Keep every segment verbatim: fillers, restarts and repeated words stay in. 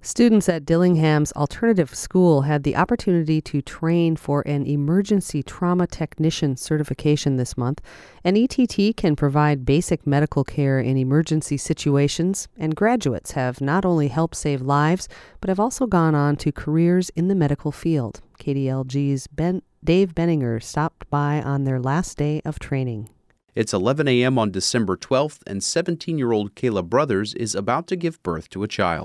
Students at Dillingham's alternative school had the opportunity to train for an emergency trauma technician certification this month. An E T T can provide basic medical care in emergency situations, and graduates have not only helped save lives, but have also gone on to careers in the medical field. K D L G's Ben, Dave Benninger stopped by on their last day of training. It's eleven a.m. on December twelfth, and seventeen-year-old Kayla Brothers is about to give birth to a child.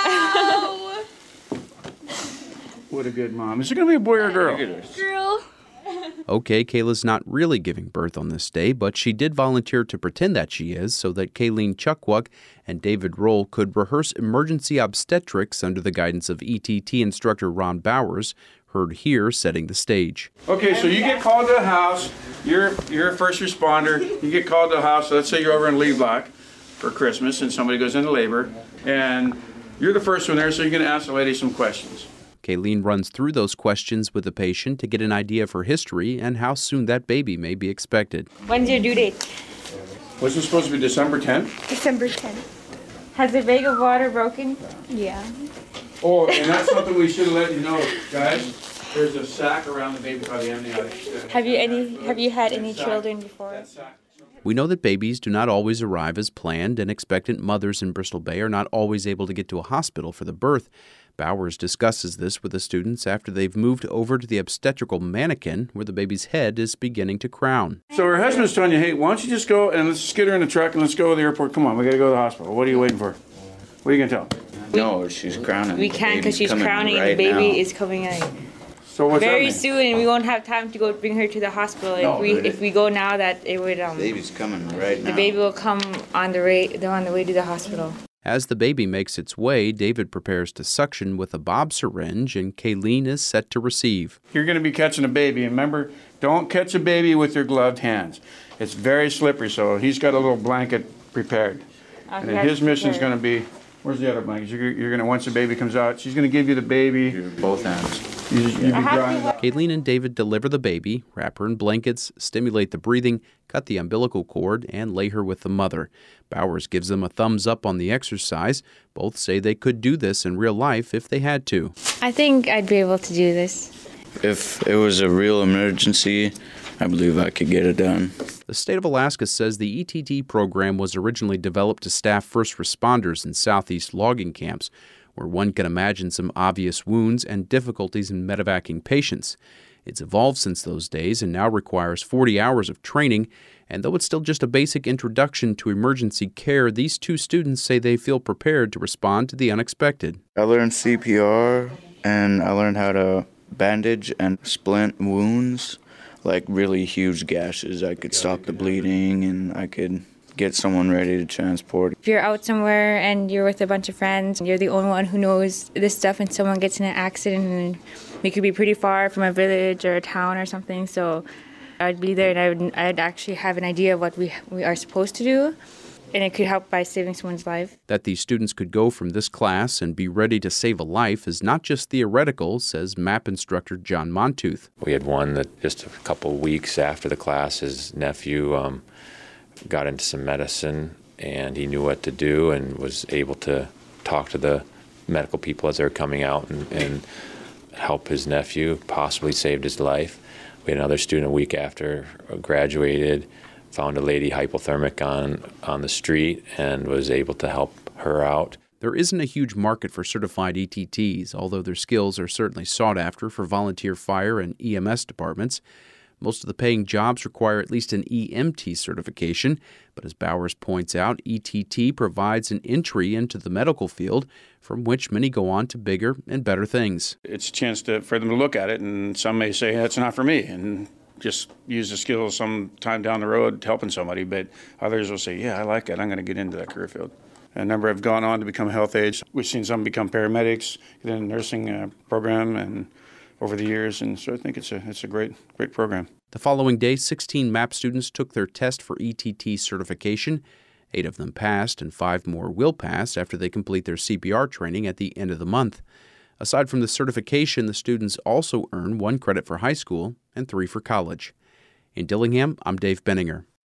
What a good mom. Is it going to be a boy or a girl? Girl. Okay, Kayla's not really giving birth on this day, but she did volunteer to pretend that she is so that Kayleen Chukwuk and David Roll could rehearse emergency obstetrics under the guidance of E T T instructor Ron Bowers, heard here setting the stage. Okay, so you get called to the house. You're you're a first responder. You get called to the house. So let's say you're over in Lee Block for Christmas and somebody goes into labor, and you're the first one there, so you're going to ask the lady some questions. Kayleen runs through those questions with the patient to get an idea of her history and how soon that baby may be expected. When's your due date? Wasn't it supposed to be December tenth? December tenth. Has the bag of water broken? Yeah. Oh, and that's something we should have let you know, guys. There's a sack around the baby by the amniotic. Have you any? Have you had any children before? We know that babies do not always arrive as planned, and expectant mothers in Bristol Bay are not always able to get to a hospital for the birth. Bowers discusses this with the students after they've moved over to the obstetrical mannequin where the baby's head is beginning to crown. So her husband's telling you, hey, why don't you just go and let's just get her in the truck and let's go to the airport. Come on, we got to go to the hospital. What are you waiting for? What are you going to tell them? No, she's crowning. We can't because she's crowning right and the baby now. is coming out. So what's Very happening? soon, and we won't have time to go bring her to the hospital. If No, we really. if we go now, that it would um. Baby's coming right now. The baby will come on the way. They're on the way to the hospital. As the baby makes its way, David prepares to suction with a bob syringe, and Kayleen is set to receive. You're going to be catching a baby. And remember, don't catch a baby with your gloved hands. It's very slippery, so he's got a little blanket prepared. And then his mission is going to be, where's the other blankets? You're, you're going to, once the baby comes out, she's going to give you the baby. Both hands. You, you be drying it up. Kayleen and David deliver the baby, wrap her in blankets, stimulate the breathing, cut the umbilical cord, and lay her with the mother. Bowers gives them a thumbs up on the exercise. Both say they could do this in real life if they had to. I think I'd be able to do this. If it was a real emergency, I believe I could get it done. The state of Alaska says the E T T program was originally developed to staff first responders in southeast logging camps, where one can imagine some obvious wounds and difficulties in medevacing patients. It's evolved since those days and now requires forty hours of training, and though it's still just a basic introduction to emergency care, these two students say they feel prepared to respond to the unexpected. I learned C P R, and I learned how to bandage and splint wounds, like really huge gashes. I could stop the bleeding, and I could get someone ready to transport. If you're out somewhere and you're with a bunch of friends, you're the only one who knows this stuff, and someone gets in an accident, and we could be pretty far from a village or a town or something, so I'd be there and I would, I'd actually have an idea of what we, we are supposed to do, and it could help by saving someone's life. That these students could go from this class and be ready to save a life is not just theoretical, says MAP instructor John Montooth. We had one that just a couple of weeks after the class, his nephew um, got into some medicine, and he knew what to do and was able to talk to the medical people as they were coming out and, and help his nephew, possibly saved his life. We had another student a week after graduated, found a lady hypothermic on, on the street and was able to help her out. There isn't a huge market for certified E T Ts, although their skills are certainly sought after for volunteer fire and E M S departments. Most of the paying jobs require at least an E M T certification, but as Bowers points out, E T T provides an entry into the medical field from which many go on to bigger and better things. It's a chance to, for them to look at it, and some may say, that's not for me, and just use the skills sometime down the road helping somebody, but others will say, yeah, I like it, I'm going to get into that career field. A number have gone on to become health aides. We've seen some become paramedics, get in a nursing uh, program, and over the years, and so I think it's a it's a great great program. The following day, sixteen MAP students took their test for E T T certification. Eight of them passed, and five more will pass after they complete their C P R training at the end of the month. Aside from the certification, the students also earn one credit for high school and three for college. In Dillingham, I'm Dave Benninger.